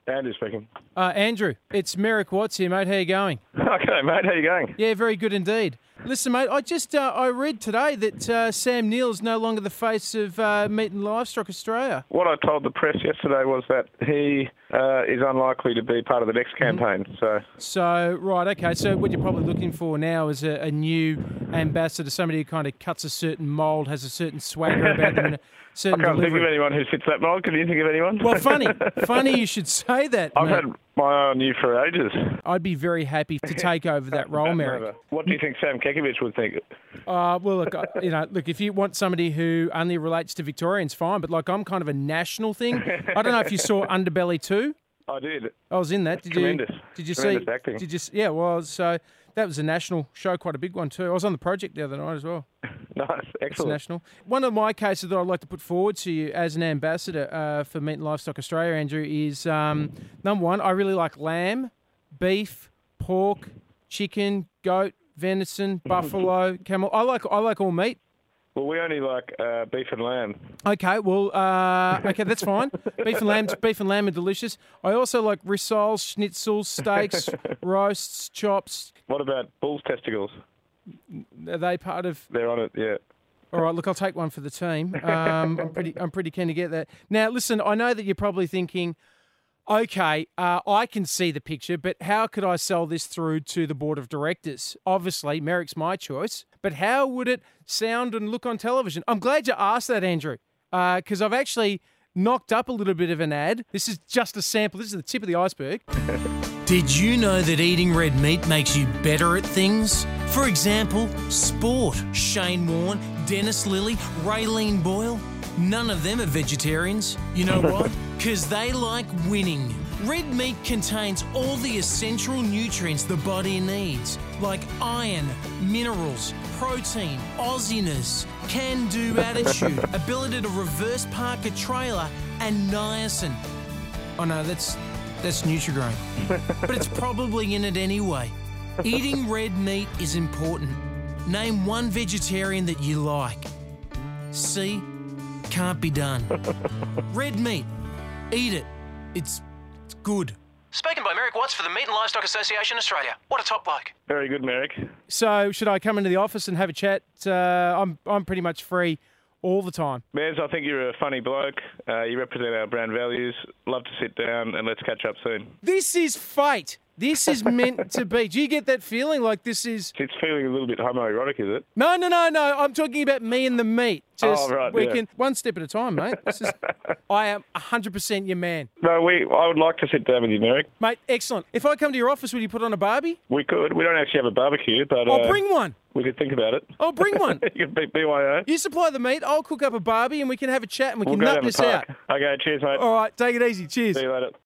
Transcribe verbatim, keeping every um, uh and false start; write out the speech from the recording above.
Andrew speaking. Uh, Andrew, it's Merrick Watts here, mate. How you going? Okay, mate. How you going? Yeah, very good indeed. Listen, mate, I just uh, I read today that uh, Sam Neill is no longer the face of uh, Meat and Livestock Australia. What I told the press yesterday was that he uh, is unlikely to be part of the next campaign. Mm-hmm. So, so right, okay. So what you're probably looking for now is a, a new ambassador, somebody who kind of cuts a certain mould, has a certain swagger about them. And a certain I can't delivery. think of anyone who fits that mould. Can you think of anyone? Well, funny, funny you should say that. I've mate. had my eye on you for ages. I'd be very happy to take over that role, Merrick. What do you think Sam Kekovich would think? Uh, well, look, I- you know, look, if you want somebody who only relates to Victorians, fine. But like, I'm kind of a national thing. I don't know if you saw Underbelly two. I did. I was in that. Did Tremendous. you? Did you Tremendous see? acting. Did you? Yeah. Well, so that was a national show, quite a big one too. I was on the project the other night as well. Nice, It's excellent. national. One of my cases that I'd like to put forward to you as an ambassador uh, for Meat and Livestock Australia, Andrew, is um, number one. I really like lamb, beef, pork, chicken, goat, venison, buffalo, camel. I like I like all meat. Well, we only like uh, beef and lamb. Okay, well, uh, okay, that's fine. Beef and lamb, beef and lamb are delicious. I also like rissoles, schnitzels, steaks, roasts, chops. What about bull's testicles? Are they part of? They're on it, yeah. All right, look, I'll take one for the team. Um, I'm pretty, I'm pretty keen to get that. Now, listen, I know that you're probably thinking, okay, uh, I can see the picture, but how could I sell this through to the board of directors? Obviously, Merrick's my choice, but how would it sound and look on television? I'm glad you asked that, Andrew, because uh, I've actually knocked up a little bit of an ad. This is just a sample. This is the tip of the iceberg. Did you know that eating red meat makes you better at things? For example, sport. Shane Warne, Dennis Lilly, Raylene Boyle. None of them are vegetarians. You know why? Because they like winning. Red meat contains all the essential nutrients the body needs, like iron, minerals, protein, Aussiness, can-do attitude, ability to reverse park a trailer, and niacin. Oh no, that's that's Nutrigrain. But it's probably in it anyway. Eating red meat is important. Name one vegetarian that you like. See? Can't be done. Red meat. Eat it. It's, it's good. Spoken by Merrick Watts for the Meat and Livestock Association Australia. What a top bloke. Very good, Merrick. So, should I come into the office and have a chat? Uh, I'm I'm pretty much free all the time. Mez, I think you're a funny bloke. Uh, you represent our brand values. Love to sit down and let's catch up soon. This is fate. This is meant to be. Do you get that feeling like this is... It's feeling a little bit homoerotic, is it? No, no, no, no. I'm talking about me and the meat. Just Oh, right, we yeah. can one step at a time, mate. This is, I am one hundred percent your man. No, we. I would like to sit down with you, Merrick. Mate, excellent. If I come to your office, will you put on a barbie? We could. We don't actually have a barbecue, but I'll uh, bring one. we could think about it. I'll bring one. You could beat B Y O. You supply the meat, I'll cook up a barbie and we can have a chat and we We'll can go nut down the this out. park. Okay, cheers, mate. All right, take it easy. Cheers. See you later.